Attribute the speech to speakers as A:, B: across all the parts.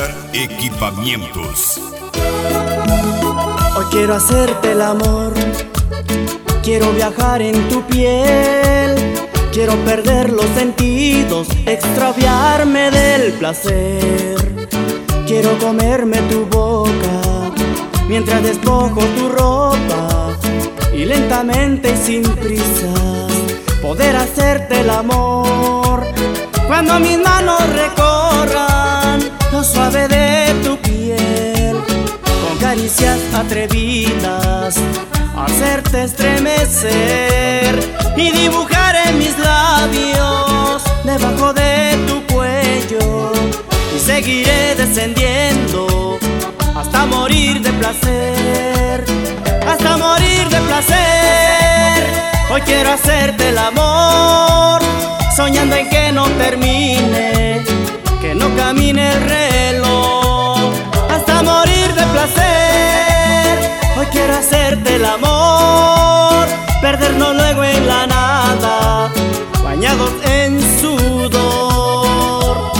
A: César Equipamientos.
B: Hoy quiero hacerte el amor, quiero viajar en tu piel, quiero perder los sentidos, extraviarme del placer. Quiero comerme tu boca mientras despojo tu ropa y lentamente y sin prisas poder hacerte el amor. Cuando mis manos recorran lo suave de tu piel, con caricias atrevidas hacerte estremecer y dibujar en mis labios debajo de tu cuello, y seguiré descendiendo hasta morir de placer, hasta morir de placer. Hoy quiero hacerte el amor, soñando en que no termine, que no camine el reloj, hasta morir de placer. Hoy quiero hacerte el amor, perdernos luego en la nada, bañados en sudor.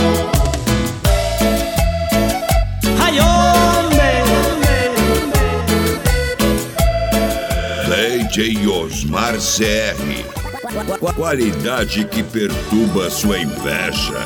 B: ¡Ay, hombre!
A: DJ Osmar CR. Qualidade que perturba sua inveja.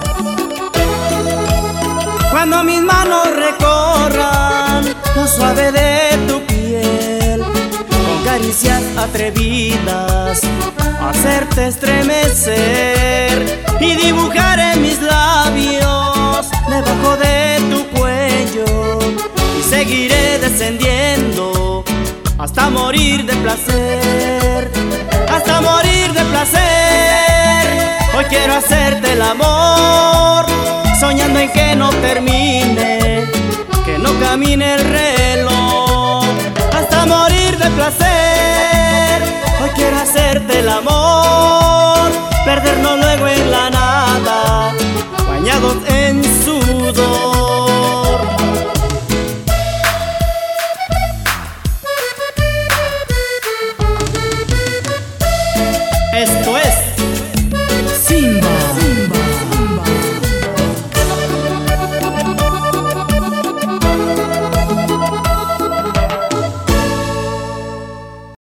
B: Cuando mis manos recorran lo suave de tu piel, con caricias atrevidas hacerte estremecer y dibujar en mis labios debajo de tu cuello, y seguiré descendiendo hasta morir de placer, hasta morir de placer. Hoy quiero hacerte el amor, soñando en que no termine, que no camine el reloj, hasta morir de placer. Hoy quiero hacerte el amor, perdernos luego en la nada,